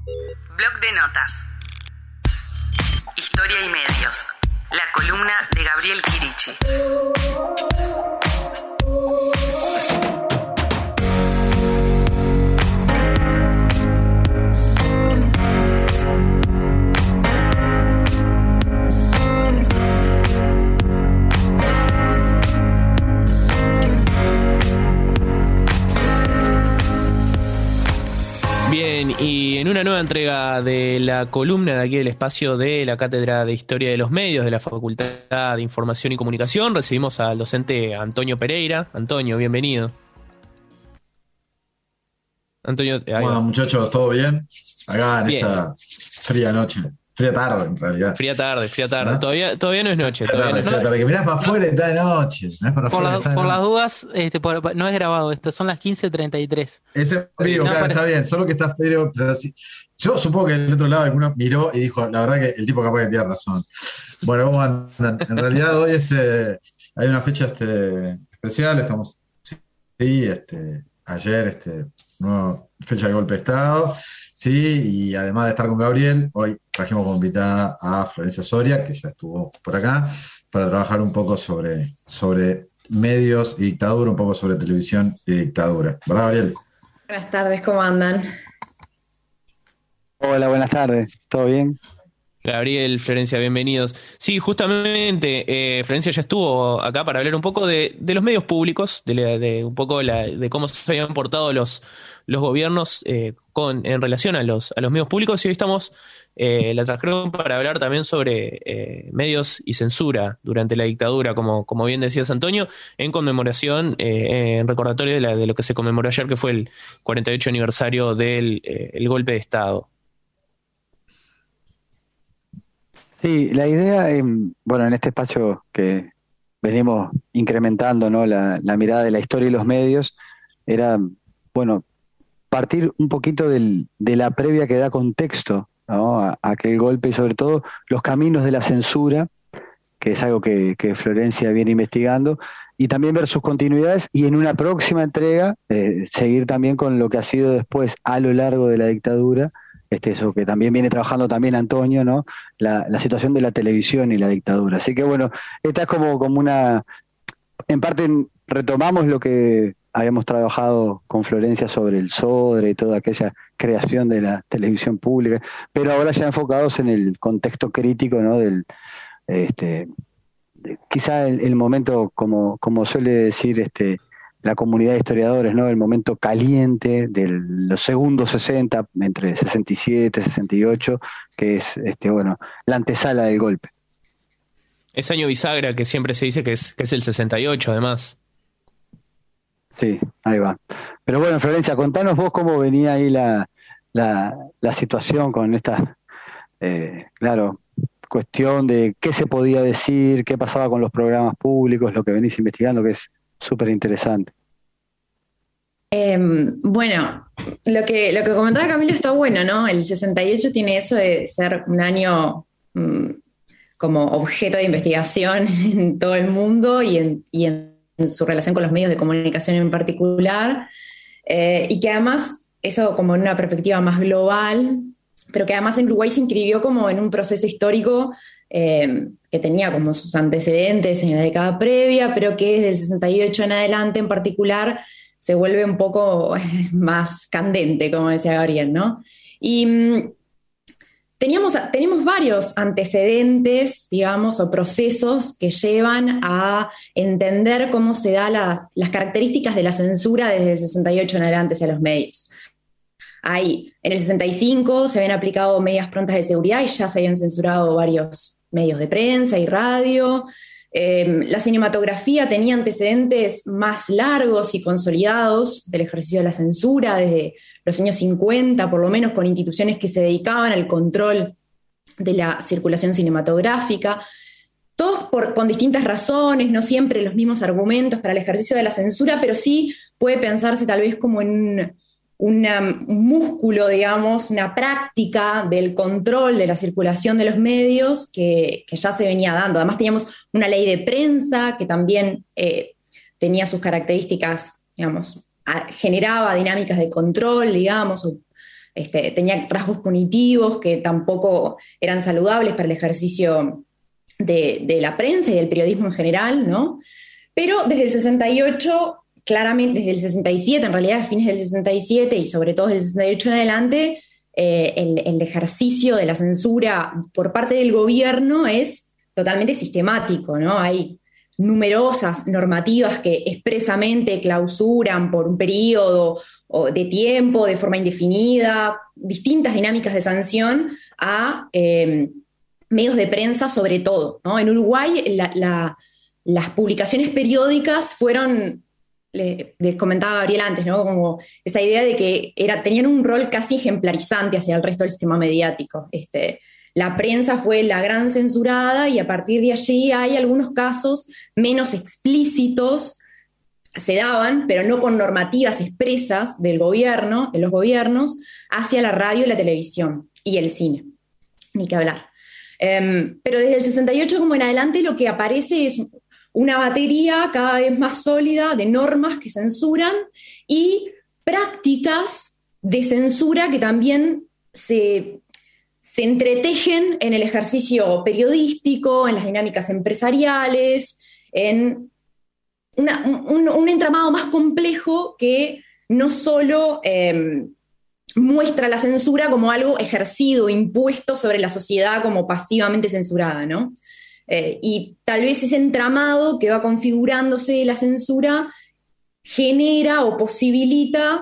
Bloc de notas. Historia y medios. La columna de Gabriel Quirichi. Bien, y en una nueva entrega de la columna de aquí del espacio de la Cátedra de Historia de los Medios de la Facultad de Información y Comunicación, recibimos al docente Antonio Pereira. Antonio, bienvenido. Antonio, Bueno, muchachos, ¿todo bien? Acá en bien. esta fría noche, fría tarde en realidad. Fría tarde. ¿No? Todavía no es noche. Fría tarde, que mirás para afuera y está de noche. Mirás para afuera, está de Por las noche. dudas, no es grabado esto, son las 15:33. Ese frío, No, claro, parece- está bien, solo que está frío, pero sí. Yo supongo que del otro lado alguno miró y dijo, la verdad que el tipo capaz que tiene razón. Bueno, ¿cómo andan? En realidad hoy hay una fecha especial, estamos, sí, ayer, nueva fecha de golpe de Estado, sí, y además de estar con Gabriel, hoy trajimos como invitada a Florencia Soria, que ya estuvo por acá, para trabajar un poco sobre medios y dictadura, un poco sobre televisión y dictadura. ¿Verdad, Gabriel? Buenas tardes, ¿cómo andan? Hola, buenas tardes. ¿Todo bien? Gabriel, Florencia, bienvenidos. Sí, justamente Florencia ya estuvo acá para hablar un poco de los medios públicos, de un poco de cómo se habían portado los gobiernos en relación a los medios públicos, y hoy la trajeron para hablar también sobre medios y censura durante la dictadura, como bien decías, Antonio, en conmemoración, en recordatorio de lo que se conmemoró ayer, que fue el 48 aniversario del el golpe de Estado. Sí, la idea, bueno, en este espacio que venimos incrementando, ¿no? La mirada de la historia y los medios, era, bueno, partir un poquito de la previa que da contexto, ¿no? A aquel golpe y sobre todo los caminos de la censura, que es algo que Florencia viene investigando, y también ver sus continuidades y en una próxima entrega seguir también con lo que ha sido después a lo largo de la dictadura, eso que también viene trabajando también Antonio, ¿no? La situación de la televisión y la dictadura. Así que bueno, esta es como una, en parte retomamos lo que habíamos trabajado con Florencia sobre el Sodre y toda aquella creación de la televisión pública, pero ahora ya enfocados en el contexto crítico, ¿no? Quizá el momento, como suele decir la comunidad de historiadores, ¿no? El momento caliente de los segundos 60, entre 67 y 68, que es bueno, la antesala del golpe. Es año bisagra, que siempre se dice que es el 68, además. Sí, ahí va. Pero bueno, Florencia, contanos vos cómo venía ahí la situación con esta, claro, cuestión de qué se podía decir, qué pasaba con los programas públicos, lo que venís investigando, que es súper interesante. Bueno, lo que comentaba Camilo está bueno, ¿no? El 68 tiene eso de ser un año como objeto de investigación en todo el mundo y en su relación con los medios de comunicación en particular, y que además, eso como en una perspectiva más global, pero que además en Uruguay se inscribió como en un proceso histórico que tenía como sus antecedentes en la década previa, pero que desde el 68 en adelante en particular se vuelve un poco más candente, como decía Gabriel, ¿no? Y tenemos varios antecedentes, digamos, o procesos que llevan a entender cómo se dan las características de la censura desde el 68 en adelante hacia los medios. Ahí, en el 65 se habían aplicado medidas prontas de seguridad y ya se habían censurado varios medios de prensa y radio. La cinematografía tenía antecedentes más largos y consolidados del ejercicio de la censura desde los años 50, por lo menos, con instituciones que se dedicaban al control de la circulación cinematográfica, todos con distintas razones, no siempre los mismos argumentos para el ejercicio de la censura, pero sí puede pensarse tal vez como en un músculo, digamos, una práctica del control de la circulación de los medios que ya se venía dando. Además teníamos una ley de prensa que también tenía sus características, digamos, generaba dinámicas de control, digamos, tenía rasgos punitivos que tampoco eran saludables para el ejercicio de la prensa y del periodismo en general, ¿no? Pero desde el 68, claramente, desde el 67, en realidad a fines del 67 y sobre todo desde el 68 en adelante, el ejercicio de la censura por parte del gobierno es totalmente sistemático, ¿no? Hay numerosas normativas que expresamente clausuran por un periodo de tiempo, de forma indefinida, distintas dinámicas de sanción a medios de prensa sobre todo, ¿no? En Uruguay las publicaciones periódicas fueron, les comentaba Gabriel antes, ¿no? Como esa idea de que tenían un rol casi ejemplarizante hacia el resto del sistema mediático. La prensa fue la gran censurada y a partir de allí hay algunos casos menos explícitos, se daban, pero no con normativas expresas del gobierno, de los gobiernos, hacia la radio y la televisión y el cine, ni que hablar. Pero desde el 68 como en adelante lo que aparece es una batería cada vez más sólida de normas que censuran y prácticas de censura que también se entretejen en el ejercicio periodístico, en las dinámicas empresariales, en un entramado más complejo que no solo muestra la censura como algo ejercido, impuesto sobre la sociedad como pasivamente censurada, ¿no? Y tal vez ese entramado que va configurándose la censura genera o posibilita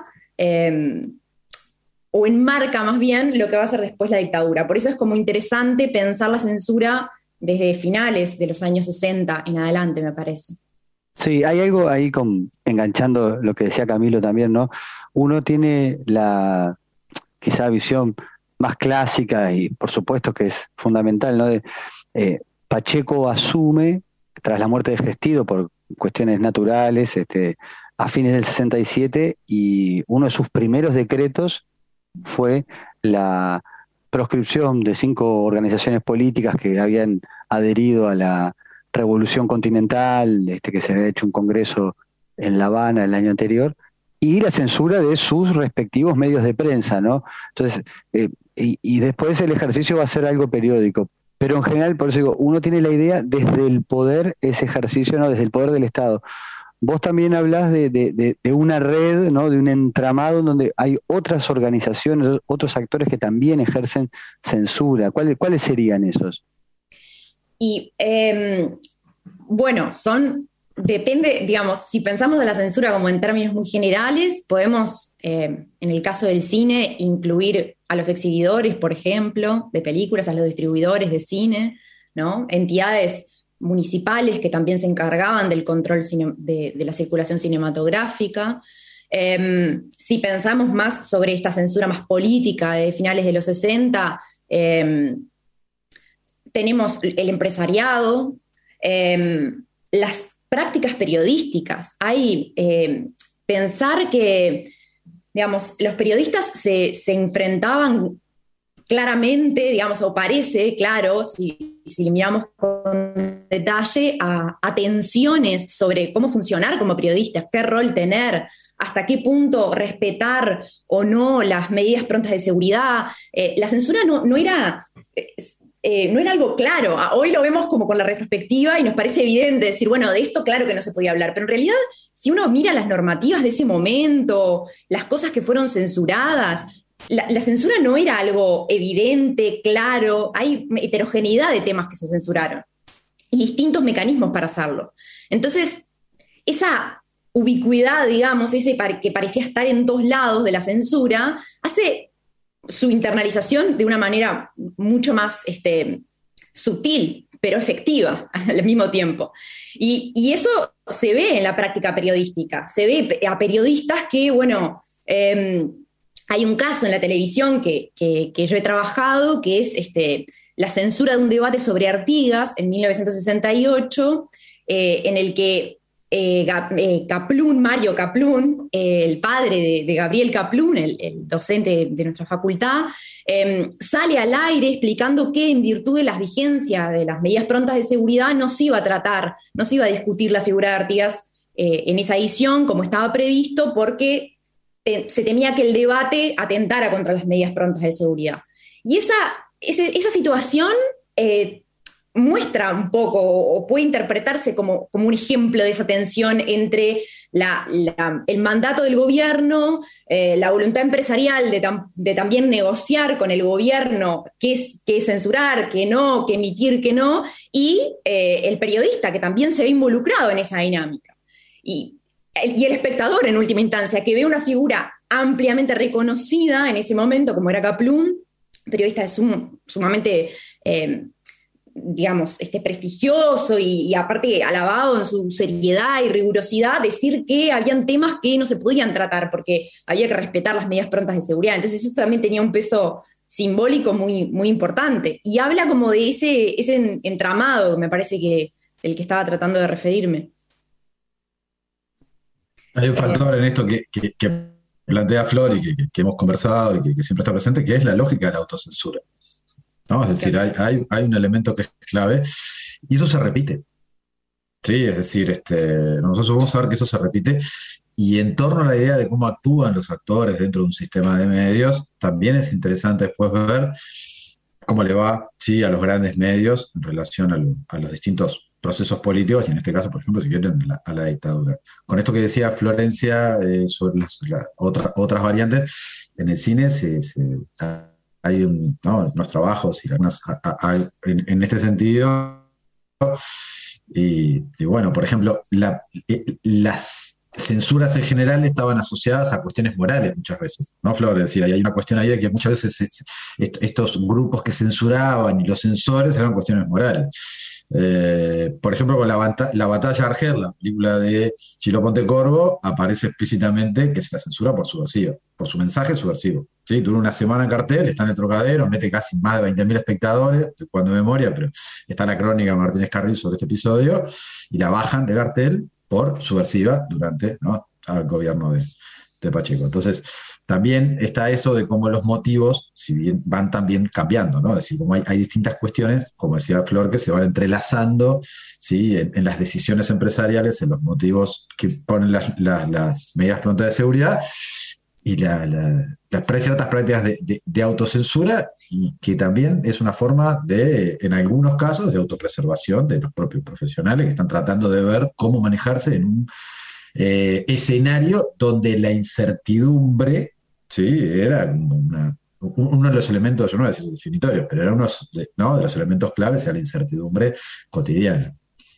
o enmarca más bien lo que va a ser después la dictadura. Por eso es como interesante pensar la censura desde finales de los años 60 en adelante, me parece. Sí, hay algo ahí enganchando lo que decía Camilo también, ¿no? Uno tiene la quizá visión más clásica y por supuesto que es fundamental, ¿no? Pacheco asume, tras la muerte de Gestido por cuestiones naturales, a fines del 67, y uno de sus primeros decretos fue la proscripción de 5 organizaciones políticas que habían adherido a la Revolución Continental, que se había hecho un congreso en La Habana el año anterior, y la censura de sus respectivos medios de prensa, ¿no? Entonces, y después el ejercicio va a ser algo periódico. Pero en general, por eso digo, uno tiene la idea desde el poder, ese ejercicio, ¿no? Desde el poder del Estado. Vos también hablás de una red, ¿no? De un entramado en donde hay otras organizaciones, otros actores que también ejercen censura. ¿Cuáles serían esos? Y bueno, depende, digamos, si pensamos de la censura como en términos muy generales, podemos, en el caso del cine, incluir a los exhibidores, por ejemplo, de películas, a los distribuidores de cine, ¿no? Entidades municipales que también se encargaban del control de la circulación cinematográfica. Si pensamos más sobre esta censura más política de finales de los 60, tenemos el empresariado, las prácticas periodísticas. Hay pensar que, digamos, los periodistas se enfrentaban claramente, digamos, o parece claro, si miramos con detalle, a tensiones sobre cómo funcionar como periodistas, qué rol tener, hasta qué punto respetar o no las medidas prontas de seguridad. La censura no era algo claro. Hoy lo vemos como con la retrospectiva y nos parece evidente decir, bueno, de esto claro que no se podía hablar, pero en realidad si uno mira las normativas de ese momento, las cosas que fueron censuradas, la censura no era algo evidente, claro, hay heterogeneidad de temas que se censuraron y distintos mecanismos para hacerlo. Entonces, esa ubicuidad, digamos, ese que parecía estar en todos lados de la censura, hace su internalización de una manera mucho más sutil, pero efectiva al mismo tiempo. Y eso se ve en la práctica periodística, se ve a periodistas que, bueno, hay un caso en la televisión que yo he trabajado, que es la censura de un debate sobre Artigas en 1968, en el que Mario Kaplún, el padre de Gabriel Kaplún, el docente de nuestra facultad, sale al aire explicando que en virtud de las vigencias de las medidas prontas de seguridad no se iba a discutir la figura de Artigas en esa edición como estaba previsto, porque se temía que el debate atentara contra las medidas prontas de seguridad. Y esa situación muestra un poco, o puede interpretarse como un ejemplo de esa tensión entre el mandato del gobierno, la voluntad empresarial de también negociar con el gobierno qué censurar, qué no, qué emitir, qué no, y el periodista que también se ve involucrado en esa dinámica. Y el espectador, en última instancia, que ve una figura ampliamente reconocida en ese momento, como era Kaplún, periodista sumamente digamos, prestigioso y aparte alabado en su seriedad y rigurosidad, decir que habían temas que no se podían tratar porque había que respetar las medidas prontas de seguridad. Entonces eso también tenía un peso simbólico muy, muy importante. Y habla como de ese entramado, me parece que del que estaba tratando de referirme. Hay un factor en esto que plantea Flor y que hemos conversado y que siempre está presente, que es la lógica de la autocensura, ¿no? Es decir, hay un elemento que es clave y eso se repite. Sí, es decir, nosotros vamos a ver que eso se repite y en torno a la idea de cómo actúan los actores dentro de un sistema de medios, también es interesante después ver cómo le va, sí, a los grandes medios en relación a los distintos procesos políticos y en este caso, por ejemplo, si quieren, a la dictadura. Con esto que decía Florencia sobre las otras variantes, en el cine hay unos trabajos y algunas en este sentido. Y bueno, por ejemplo, las censuras en general estaban asociadas a cuestiones morales muchas veces, ¿no, Flor? Es decir, hay una cuestión ahí de que muchas veces estos grupos que censuraban y los censores eran cuestiones morales. Por ejemplo, con la batalla de Argel, la película de Chilo Pontecorvo, aparece explícitamente que se la censura por subversivo, por su mensaje subversivo. ¿Sí? Dura una semana en cartel, está en el Trocadero, mete casi más de 20.000 espectadores, estoy jugando de memoria, pero está la crónica de Martínez Carril sobre este episodio, y la bajan de cartel por subversiva durante, ¿no?, al gobierno de Pacheco. Entonces, también está eso de cómo los motivos, si bien van también cambiando, ¿no? Es decir, como hay distintas cuestiones, como decía Flor, que se van entrelazando, ¿sí?, en las decisiones empresariales, en los motivos que ponen las medidas prontas de seguridad y ciertas prácticas de autocensura, y que también es una forma en algunos casos, de autopreservación de los propios profesionales que están tratando de ver cómo manejarse en un escenario donde la incertidumbre, sí, era uno de los elementos, yo no voy a decir definitorios, pero era uno de los elementos claves, era la incertidumbre cotidiana.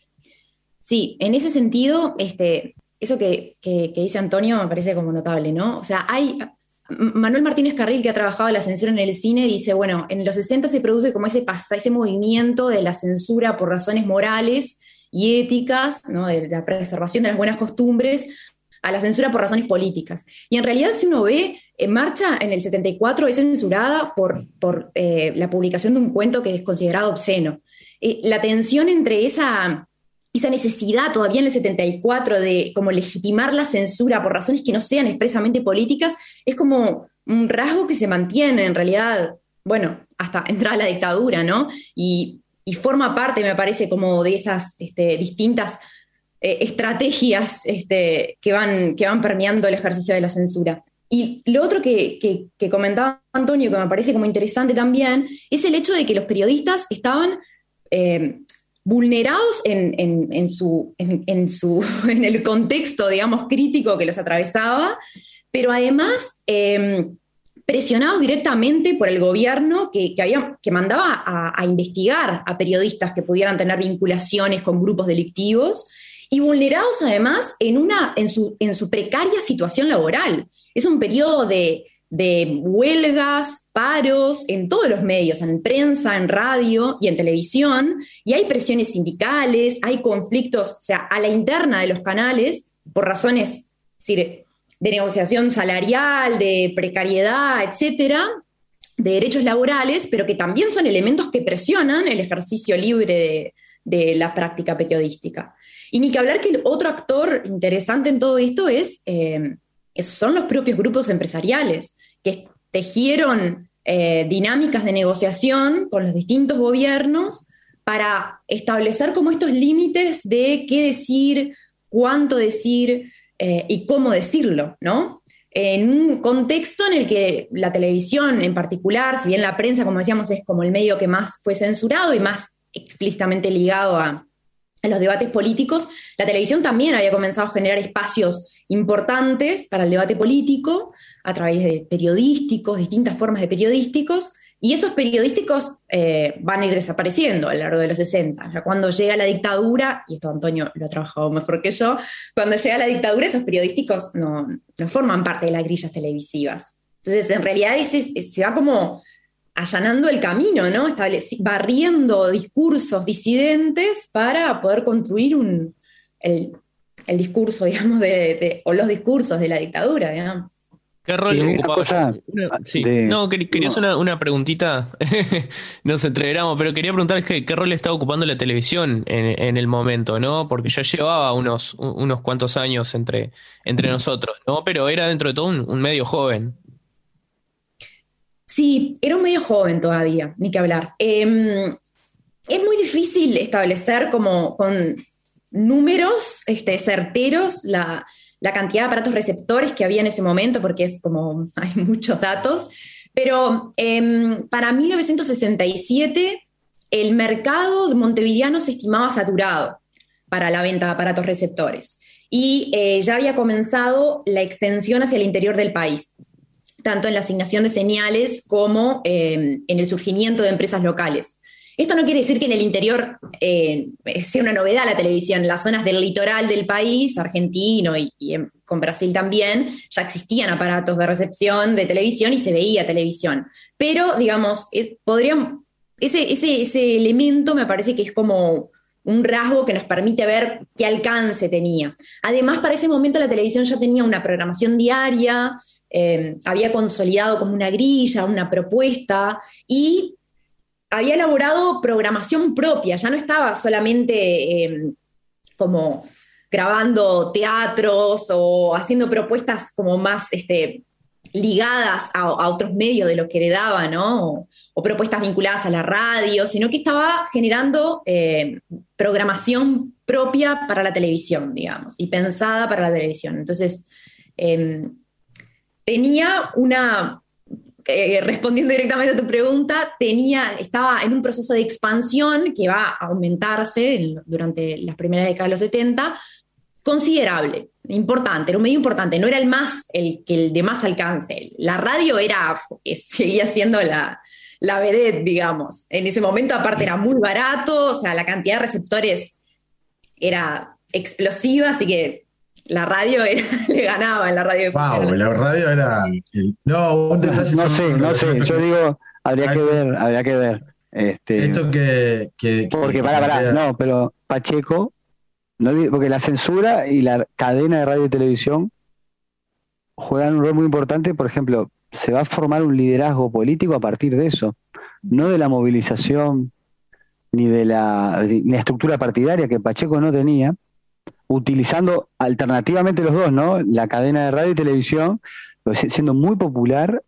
Sí, en ese sentido, eso que dice Antonio me parece como notable, ¿no? O sea, Manuel Martínez Carril, que ha trabajado la censura en el cine, dice, bueno, en los 60 se produce como ese movimiento de la censura por razones morales y éticas, ¿no?, de la preservación de las buenas costumbres, a la censura por razones políticas. Y en realidad, si uno ve, En Marcha en el 74 es censurada por la publicación de un cuento que es considerado obsceno. La tensión entre esa necesidad todavía en el 74 de como legitimar la censura por razones que no sean expresamente políticas es como un rasgo que se mantiene en realidad, bueno, hasta entrada la dictadura, ¿no? Y forma parte, me parece, como de esas distintas estrategias que van permeando el ejercicio de la censura. Y lo otro que comentaba Antonio, que me parece como interesante también, es el hecho de que los periodistas estaban vulnerados en el contexto, digamos, crítico que los atravesaba, pero además presionados directamente por el gobierno que mandaba a investigar a periodistas que pudieran tener vinculaciones con grupos delictivos, y vulnerados además en su precaria situación laboral. Es un periodo de huelgas, paros en todos los medios, en prensa, en radio y en televisión, y hay presiones sindicales, hay conflictos, o sea, a la interna de los canales, por razones, es decir, de negociación salarial, de precariedad, etcétera, de derechos laborales, pero que también son elementos que presionan el ejercicio libre de la práctica periodística. Y ni que hablar que el otro actor interesante en todo esto son los propios grupos empresariales, que tejieron dinámicas de negociación con los distintos gobiernos para establecer como estos límites de qué decir, cuánto decir y cómo decirlo, ¿no? en un contexto en el que la televisión en particular, si bien la prensa, como decíamos, es como el medio que más fue censurado y más explícitamente ligado a los debates políticos, la televisión también había comenzado a generar espacios importantes para el debate político a través de periodísticos, distintas formas de periodísticos, y esos periodísticos van a ir desapareciendo a lo largo de los 60. Ya cuando llega la dictadura, y esto Antonio lo ha trabajado mejor que yo, cuando llega la dictadura esos periodísticos no forman parte de las grillas televisivas. Entonces, en realidad se va como allanando el camino, ¿no? Barriendo discursos disidentes para poder construir el discurso, digamos, o los discursos de la dictadura, digamos. ¿Qué rol ocupaba? Quería hacer una preguntita, nos entreveramos, pero quería preguntar qué rol estaba ocupando la televisión en el momento, ¿no? Porque ya llevaba unos cuantos años entre nosotros, ¿no? Pero era dentro de todo un medio joven. Sí, era un medio joven todavía, ni que hablar. Es muy difícil establecer como con números certeros la cantidad de aparatos receptores que había en ese momento, porque es como hay muchos datos, pero para 1967 el mercado montevideano se estimaba saturado para la venta de aparatos receptores y ya había comenzado la extensión hacia el interior del país, tanto en la asignación de señales como en el surgimiento de empresas locales. Esto no quiere decir que en el interior sea una novedad la televisión. En las zonas del litoral del país, argentino y con Brasil también, ya existían aparatos de recepción de televisión y se veía televisión. Pero, digamos, ese elemento me parece que es como un rasgo que nos permite ver qué alcance tenía. Además, para ese momento la televisión ya tenía una programación diaria, había consolidado como una grilla, una propuesta, y había elaborado programación propia, ya no estaba solamente como grabando teatros o haciendo propuestas como más ligadas a otros medios de lo que heredaba, ¿no? O propuestas vinculadas a la radio, sino que estaba generando programación propia para la televisión, digamos, y pensada para la televisión. Entonces, tenía respondiendo directamente a tu pregunta, estaba en un proceso de expansión que va a aumentarse durante las primeras décadas de los 70, considerable, importante, era un medio importante, no era el de más alcance. La radio seguía siendo la vedette, digamos. En ese momento, aparte, era muy barato, o sea, la cantidad de receptores era explosiva, así que la radio le ganaba en la radio. Wow, la radio era... un detalle. No sé, yo digo, habría que ver. Esto que porque no, pero Pacheco, porque la censura y la cadena de radio y televisión juegan un rol muy importante. Por ejemplo, se va a formar un liderazgo político a partir de eso, no de la movilización ni de la estructura partidaria que Pacheco no tenía, utilizando alternativamente los dos, ¿no? La cadena de radio y televisión, siendo muy popular,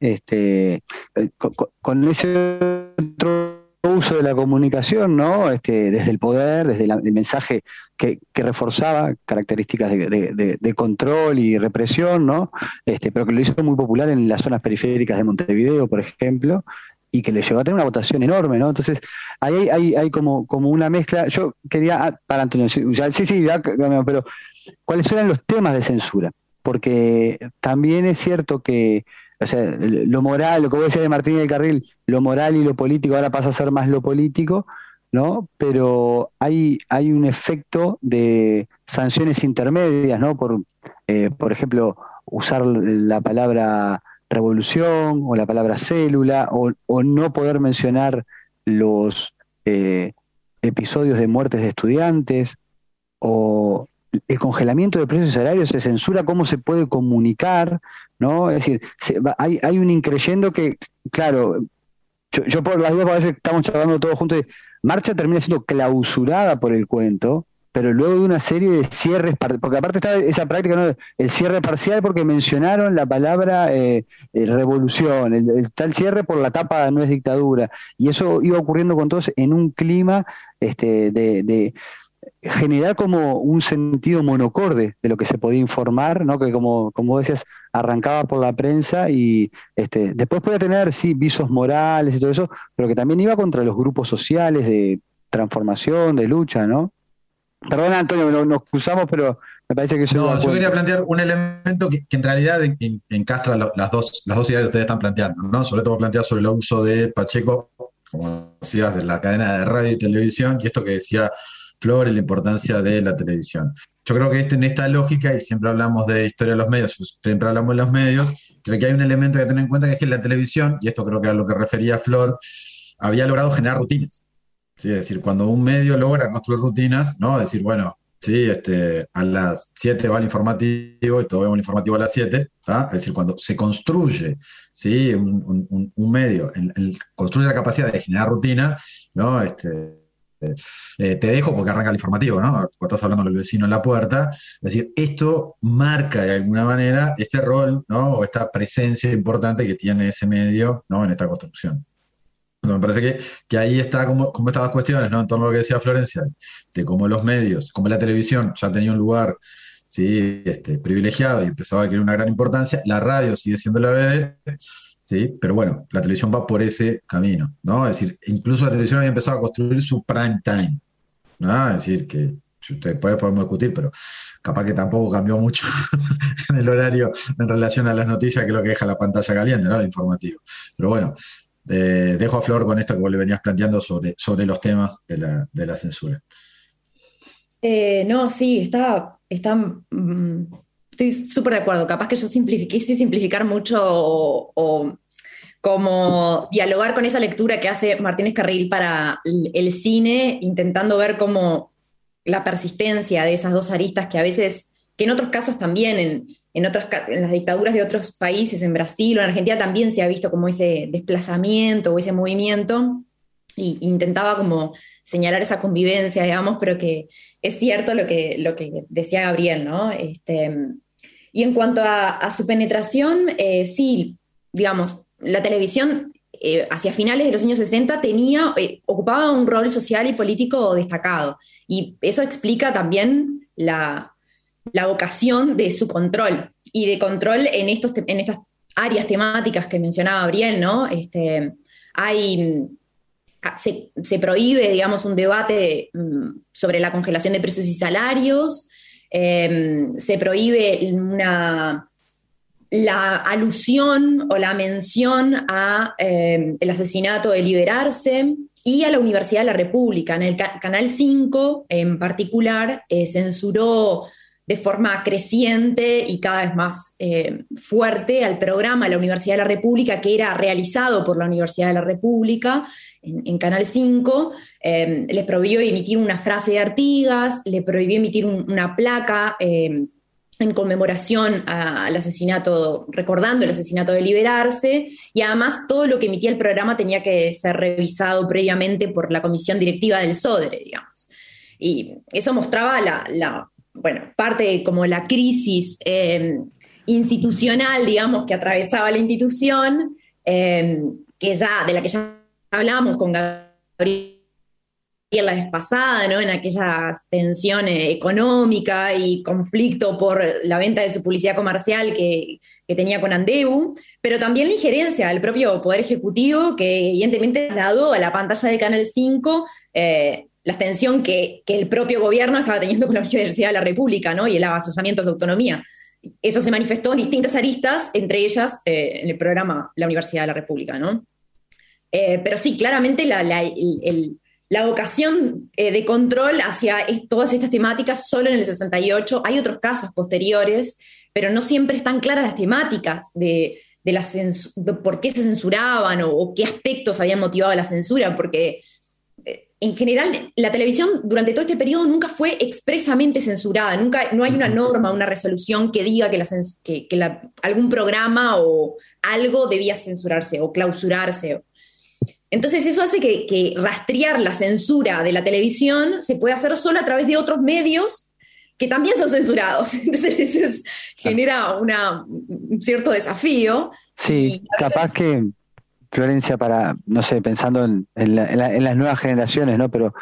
con ese otro uso de la comunicación, ¿no? Desde el poder, desde el mensaje que reforzaba características de control y represión, ¿no? Pero que lo hizo muy popular en las zonas periféricas de Montevideo, por ejemplo, y que le llevó a tener una votación enorme, ¿no? Entonces, ahí hay como una mezcla. Yo quería, para Antonio, sí, pero ¿cuáles eran los temas de censura? Porque también es cierto que, o sea, lo moral, lo que voy a decir de Martín del Carril, lo moral y lo político ahora pasa a ser más lo político, ¿no? Pero hay un efecto de sanciones intermedias, ¿no? Por ejemplo, usar la palabra revolución o la palabra célula o no poder mencionar los episodios de muertes de estudiantes o el congelamiento de precios y salarios. Se censura cómo se puede comunicar, ¿no? Es decir, hay un increyendo que, claro, yo por las dudas a veces estamos charlando todos juntos, Marcha termina siendo clausurada por el cuento, pero luego de una serie de cierres, porque aparte está esa práctica, ¿no? El cierre parcial porque mencionaron la palabra revolución, está el cierre por la tapa no es dictadura, y eso iba ocurriendo con todos en un clima de generar como un sentido monocorde de lo que se podía informar, ¿no? Que como decías, arrancaba por la prensa y después podía tener, sí, visos morales y todo eso, pero que también iba contra los grupos sociales de transformación, de lucha, ¿no? Perdona, Antonio, nos cruzamos, pero me parece que eso iba a No, yo cuento. quería plantear un elemento que en realidad encastra las dos ideas que ustedes están planteando, ¿no? Sobre todo plantear sobre el uso de Pacheco, como decías, de la cadena de radio y televisión, y esto que decía Flor, y la importancia de la televisión. Yo creo que en esta lógica, y siempre hablamos de historia de los medios, siempre hablamos de los medios, creo que hay un elemento que tener en cuenta, que es que la televisión, y esto creo que era lo que refería Flor, había logrado generar rutinas. ¿Sí? Es decir, cuando un medio logra construir rutinas, ¿no? Decir, bueno, sí, a las 7 va el informativo y todos vemos el informativo a las 7, ¿tá? Es decir, cuando se construye, ¿sí? un medio, construye la capacidad de generar rutinas, ¿no? Te dejo porque arranca el informativo, ¿no? Cuando estás hablando con el vecino en la puerta, es decir, esto marca de alguna manera este rol, ¿no? O esta presencia importante que tiene ese medio, ¿no? En esta construcción. Me parece que ahí está como estas dos cuestiones, ¿no? En torno a lo que decía Florencia, de cómo los medios, como la televisión ya tenía un lugar, ¿sí? Privilegiado y empezaba a adquirir una gran importancia, la radio sigue siendo la BD, ¿sí? Pero bueno, la televisión va por ese camino, ¿no? Es decir, incluso la televisión había empezado a construir su prime time, ¿no? Es decir, que si ustedes podemos discutir, pero capaz que tampoco cambió mucho en el horario en relación a las noticias, que es lo que deja la pantalla caliente, ¿no? El informativo. Pero bueno. Dejo a Flor con esto que vos le venías planteando sobre los temas de la censura. No, sí, estoy súper de acuerdo. Capaz que yo quise simplificar mucho o como dialogar con esa lectura que hace Martínez Carril para el cine, intentando ver cómo la persistencia de esas dos aristas que a veces, que en otros casos también, en las dictaduras de otros países, en Brasil o en Argentina también se ha visto como ese desplazamiento o ese movimiento, y intentaba como señalar esa convivencia, digamos, pero que es cierto lo que decía Gabriel, ¿no? Y en cuanto a su penetración, sí, digamos, la televisión hacia finales de los años 60 ocupaba un rol social y político destacado, y eso explica también la vocación de su control, y de control en estas áreas temáticas que mencionaba Gabriel, ¿no? Se prohíbe, digamos, un debate sobre la congelación de precios y salarios, se prohíbe la alusión o la mención a el asesinato de Liberarse y a la Universidad de la República. En el Canal 5, en particular, censuró de forma creciente y cada vez más fuerte al programa de la Universidad de la República, que era realizado por la Universidad de la República en Canal 5. Les prohibió emitir una frase de Artigas, le prohibió emitir una placa en conmemoración al asesinato, recordando el asesinato de Liberarse, y además todo lo que emitía el programa tenía que ser revisado previamente por la comisión directiva del SODRE, digamos. Y eso mostraba parte como la crisis institucional, digamos, que atravesaba la institución, de la que ya hablamos con Gabriel la vez pasada, ¿no? En aquella tensión económica y conflicto por la venta de su publicidad comercial que tenía con Andeu, pero también la injerencia del propio Poder Ejecutivo, que evidentemente trasladó a la pantalla de Canal 5 la tensión que el propio gobierno estaba teniendo con la Universidad de la República, ¿no? Y el avasallamiento de su autonomía. Eso se manifestó en distintas aristas, entre ellas en el programa La Universidad de la República, ¿no? Pero sí, claramente la vocación de control hacia todas estas temáticas solo en el 68. Hay otros casos posteriores, pero no siempre están claras las temáticas de por qué se censuraban o qué aspectos habían motivado la censura, porque en general la televisión durante todo este periodo nunca fue expresamente censurada, no hay una norma, una resolución que diga que algún programa o algo debía censurarse o clausurarse. Entonces eso hace que rastrear la censura de la televisión se puede hacer solo a través de otros medios que también son censurados. Entonces eso genera un cierto desafío. Sí, capaz que, Florencia, no sé, pensando en las nuevas generaciones, ¿no? Pero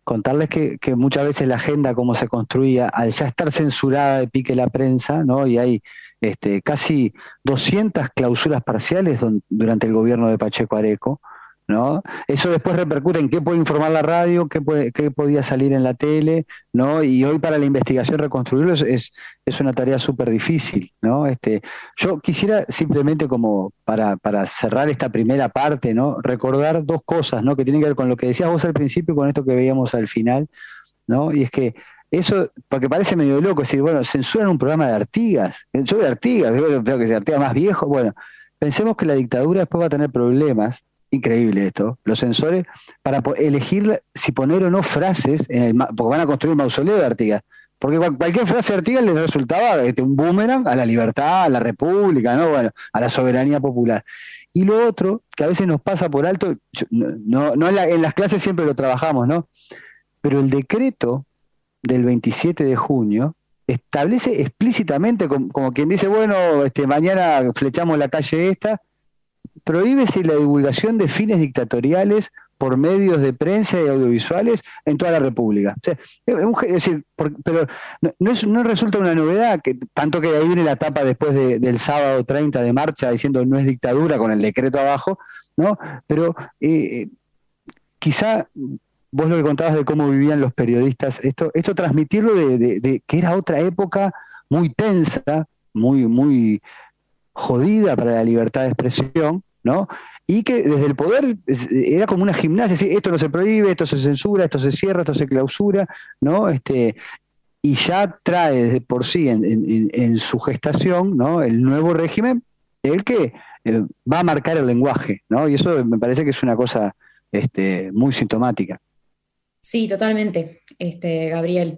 contarles que muchas veces la agenda como se construía, al ya estar censurada de pique la prensa, ¿no? Y hay casi 200 clausuras parciales durante el gobierno de Pacheco Areco, ¿no? Eso después repercute en qué puede informar la radio, qué podía salir en la tele, ¿no? Y hoy para la investigación reconstruirlo es una tarea súper difícil, ¿no? Yo quisiera simplemente como para cerrar esta primera parte, ¿no? Recordar dos cosas, ¿no? Que tienen que ver con lo que decías vos al principio y con esto que veíamos al final, ¿no? Y es que eso, porque parece medio loco, es decir, bueno, censuran un programa de Artigas. Yo de Artigas, veo que es Artigas más viejo. Bueno, pensemos que la dictadura después va a tener problemas, increíble esto, los censores, para elegir si poner o no frases, porque van a construir un mausoleo de Artigas. Porque cualquier frase de Artigas les resultaba un boomerang a la libertad, a la república, ¿no? Bueno, a la soberanía popular. Y lo otro, que a veces nos pasa por alto, no en las clases siempre lo trabajamos, ¿no? Pero el decreto del 27 de junio establece explícitamente, como quien dice, bueno, mañana flechamos la calle esta, prohíbese la divulgación de fines dictatoriales por medios de prensa y audiovisuales en toda la República. O sea, es decir, pero no resulta una novedad, tanto que ahí viene la tapa después del sábado 30 de marcha diciendo no es dictadura con el decreto abajo, ¿no? Pero quizá vos lo que contabas de cómo vivían los periodistas, esto transmitirlo de que era otra época muy tensa, muy jodida para la libertad de expresión, ¿no? Y que desde el poder era como una gimnasia, ¿sí? Esto no se prohíbe, esto se censura, esto se cierra, esto se clausura, ¿no? Y ya trae de por sí en su gestación, ¿no? El nuevo régimen, el que va a marcar el lenguaje, ¿no? Y eso me parece que es una cosa muy sintomática. Sí, totalmente, Gabriel.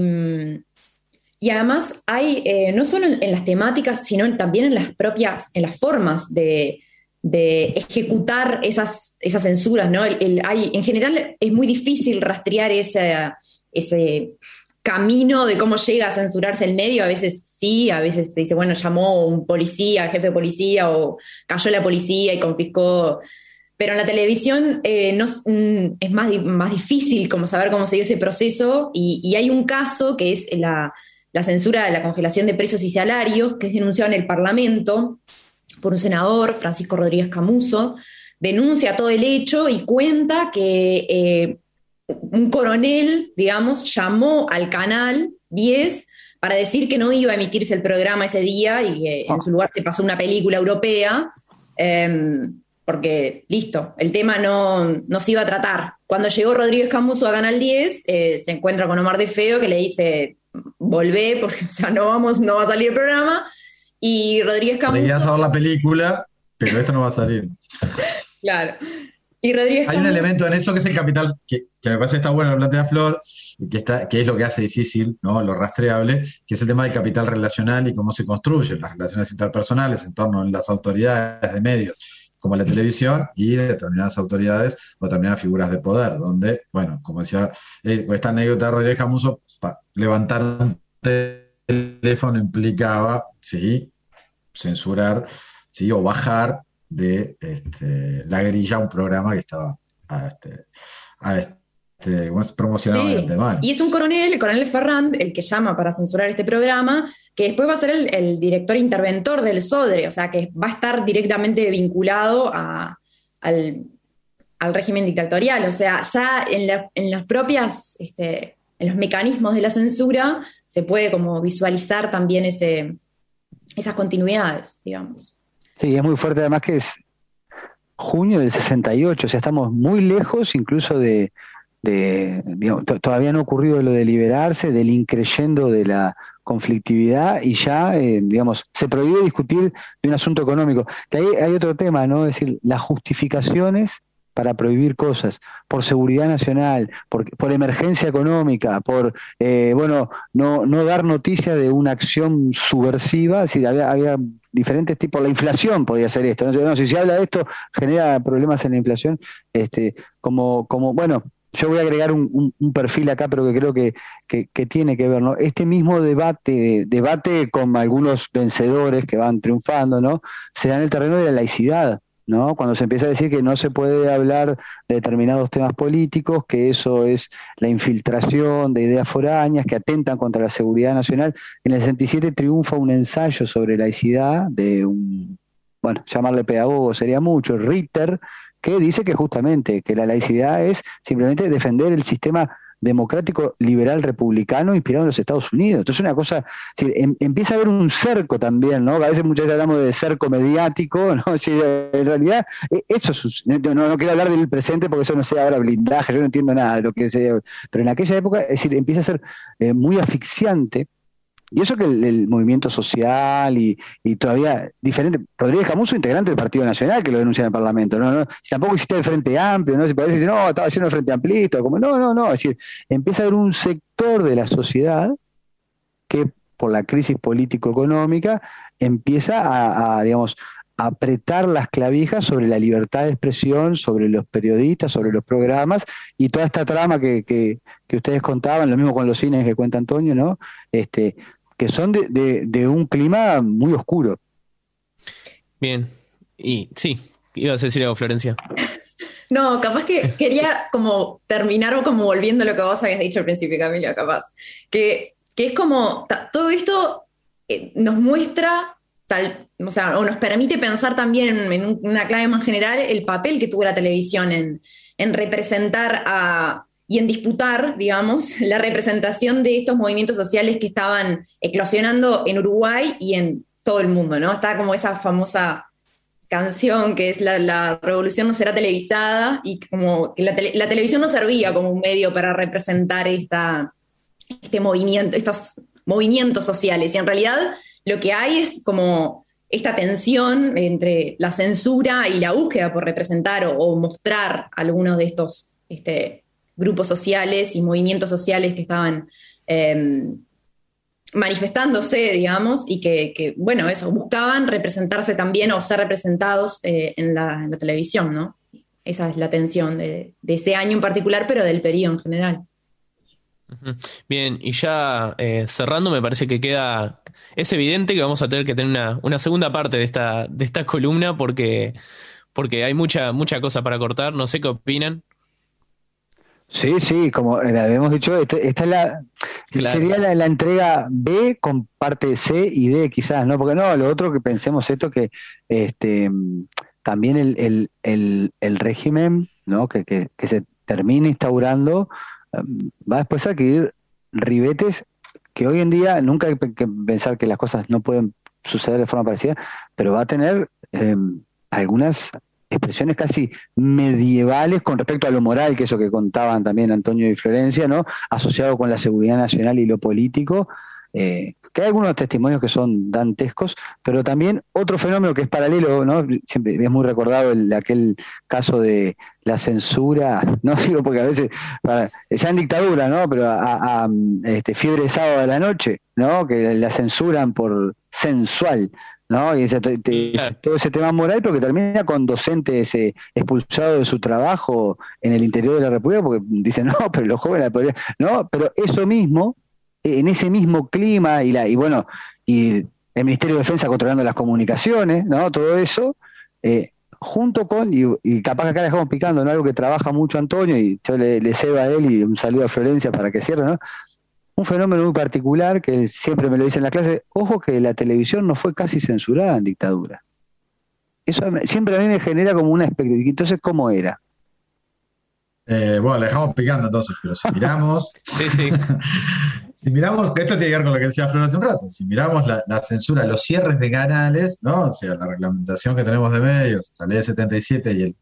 Y además hay, no solo en las temáticas, sino también en las formas de ejecutar esas censuras, ¿no? En general es muy difícil rastrear ese camino de cómo llega a censurarse el medio. A veces sí, a veces se dice, bueno, llamó un policía, jefe de policía, o cayó la policía y confiscó. Pero en la televisión es más difícil como saber cómo se dio ese proceso, y hay un caso que es la censura de la congelación de precios y salarios, que es denunciado en el Parlamento por un senador, Francisco Rodríguez Camuso. Denuncia todo el hecho y cuenta que un coronel, digamos, llamó al canal 10 para decir que no iba a emitirse el programa ese día y que en su lugar se pasó una película europea, porque, listo, el tema no se iba a tratar. Cuando llegó Rodríguez Camuso a Canal 10, se encuentra con Omar de Feo, que le dice, volvé, porque no va a salir el programa. Y Rodríguez Camuso... Podrías ver la película, pero esto no va a salir. Claro. Y Rodríguez Hay Camuso... un elemento en eso que es el capital, que me parece que está bueno, lo plantea Flor, y que es lo que hace difícil, ¿no? Lo rastreable, que es el tema del capital relacional y cómo se construyen las relaciones interpersonales en torno a las autoridades de medios, como la televisión, y de determinadas autoridades o determinadas figuras de poder, donde, bueno, como decía, esta anécdota de Rodríguez Camuso, levantar un teléfono implicaba, sí, censurar, sí, o bajar de la grilla un programa que estaba promocionado de antemano. Y es un coronel, el coronel Ferrand, el que llama para censurar este programa, que después va a ser el director interventor del SODRE, o sea, que va a estar directamente vinculado al régimen dictatorial. O sea, ya en las propias, en los mecanismos de la censura, se puede como visualizar también esas continuidades, digamos. Sí, es muy fuerte, además que es junio del 68, o sea, estamos muy lejos incluso digamos, todavía no ha ocurrido lo de liberarse, del increyendo de la conflictividad, y ya, digamos, se prohíbe discutir de un asunto económico. Que ahí hay otro tema, ¿no? Es decir, las justificaciones para prohibir cosas, por seguridad nacional, por emergencia económica, por, no dar noticia de una acción subversiva. Es decir, había diferentes tipos, la inflación podía ser esto, ¿no? Si se habla de esto, genera problemas en la inflación, bueno, yo voy a agregar un perfil acá, pero que creo que tiene que ver, ¿no? Este mismo debate con algunos vencedores que van triunfando, ¿no? Se da en el terreno de la laicidad, ¿no? Cuando se empieza a decir que no se puede hablar de determinados temas políticos, que eso es la infiltración de ideas foráneas que atentan contra la seguridad nacional. En el 67 triunfa un ensayo sobre laicidad de un, bueno, llamarle pedagogo sería mucho, Ritter, que dice que justamente que la laicidad es simplemente defender el sistema democrático liberal republicano inspirado en los Estados Unidos. Entonces una cosa, es decir, empieza a haber un cerco también, ¿no? A veces muchas veces hablamos de cerco mediático, ¿no? Es decir, en realidad eso es, no quiero hablar del presente porque eso no sea ahora blindaje, yo no entiendo nada de lo que sea, pero en aquella época, es decir, empieza a ser muy asfixiante. Y eso que el movimiento social y todavía diferente. Rodríguez Camuso, integrante del Partido Nacional, que lo denuncia en el Parlamento. No, si tampoco existe el Frente Amplio, ¿no? Si parece decir, no, estaba lleno de Frente Amplista, como no. Es decir, empieza a haber un sector de la sociedad que, por la crisis político-económica, empieza a digamos, a apretar las clavijas sobre la libertad de expresión, sobre los periodistas, sobre los programas, y toda esta trama que ustedes contaban, lo mismo con los cines que cuenta Antonio, ¿no? Que son de un clima muy oscuro. Bien, y sí, ibas a decir algo, Florencia. No, capaz que quería como terminar o como volviendo a lo que vos habías dicho al principio, Camila, capaz. Que es como, todo esto nos muestra, o sea, o nos permite pensar también en una clave más general el papel que tuvo la televisión en representar y en disputar, digamos, la representación de estos movimientos sociales que estaban eclosionando en Uruguay y en todo el mundo, ¿no? Está como esa famosa canción que es la revolución no será televisada, y como que la televisión no servía como un medio para representar este movimiento, estos movimientos sociales, y en realidad lo que hay es como esta tensión entre la censura y la búsqueda por representar o mostrar algunos de estos grupos sociales y movimientos sociales que estaban manifestándose, digamos, y que, bueno, eso, buscaban representarse también o ser representados en la televisión, ¿no? Esa es la tensión de ese año en particular, pero del periodo en general. Bien, y ya cerrando, me parece que es evidente que vamos a tener que tener una segunda parte de esta columna porque hay mucha cosa para cortar. No sé qué opinan. Sí, como habíamos dicho, esta es Claro. sería la entrega B con parte C y D quizás, ¿no? Porque no, lo otro que pensemos esto que también el régimen, ¿no? que se termina instaurando, va después a adquirir ribetes que hoy en día nunca hay que pensar que las cosas no pueden suceder de forma parecida, pero va a tener algunas expresiones casi medievales con respecto a lo moral, que eso que contaban también Antonio y Florencia, ¿no? Asociado con la seguridad nacional y lo político, que hay algunos testimonios que son dantescos, pero también otro fenómeno que es paralelo, ¿no? Siempre es muy recordado aquel caso de la censura, no digo porque a veces, ya en dictadura, ¿no? Pero Fiebre de Sábado de la Noche, ¿no? Que la censuran por sensual, ¿no? Y todo ese tema moral, pero que termina con docentes expulsados de su trabajo en el interior de la República, porque dicen, no, pero los jóvenes podrían, no, pero eso mismo, en ese mismo clima, y el Ministerio de Defensa controlando las comunicaciones, ¿no? Todo eso, junto con, y capaz que acá le dejamos picando, ¿no? Algo que trabaja mucho Antonio, y yo le cedo a él, y un saludo a Florencia para que cierre, ¿no? Un fenómeno muy particular que él siempre me lo dice en la clase: ojo que la televisión no fue casi censurada en dictadura. Eso siempre a mí me genera como una expectativa. Entonces, ¿cómo era? Bueno, le dejamos picando entonces, pero si miramos, Sí. si miramos, que esto tiene que ver con lo que decía Flor hace un rato, si miramos la censura, los cierres de canales, ¿no? O sea, la reglamentación que tenemos de medios, la ley de 77 y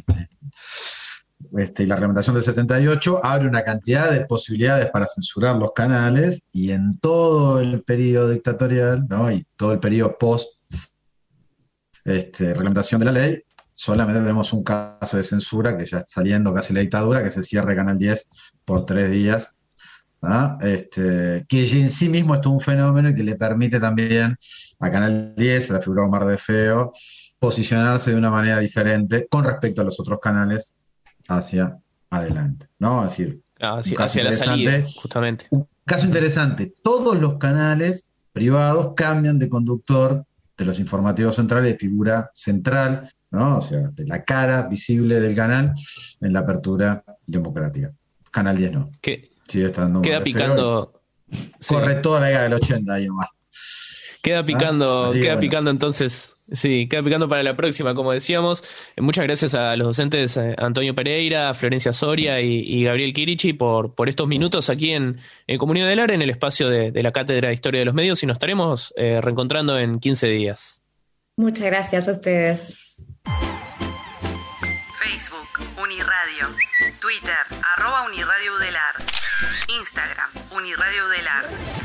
y la reglamentación del 78 abre una cantidad de posibilidades para censurar los canales, y en todo el periodo dictatorial, ¿no? Y todo el periodo post reglamentación de la ley, solamente tenemos un caso de censura que ya está saliendo casi la dictadura, que es el cierre de Canal 10 por 3 días, ¿no? Que en sí mismo es todo un fenómeno que le permite también a Canal 10, a la figura de Omar de Feo, posicionarse de una manera diferente con respecto a los otros canales hacia adelante, ¿no? Es decir, hacia la salida, justamente. Un caso interesante: todos los canales privados cambian de conductor de los informativos centrales, de figura central, ¿no? O sea, de la cara visible del canal en la apertura democrática. Canal 10 no. Sigue estando queda picando. Corre toda la década del 80 ahí nomás. Queda picando, picando entonces. Sí, queda picando para la próxima, como decíamos. Muchas gracias a los docentes Antonio Pereira, Florencia Soria y Gabriel Chirichi por estos minutos aquí en Comunidad del Ar, en el espacio de la Cátedra de Historia de los Medios, y nos estaremos reencontrando en 15 días. Muchas gracias a ustedes. Facebook, Uniradio. Twitter, @Uniradio Udelar. Instagram, Uniradio Udelar.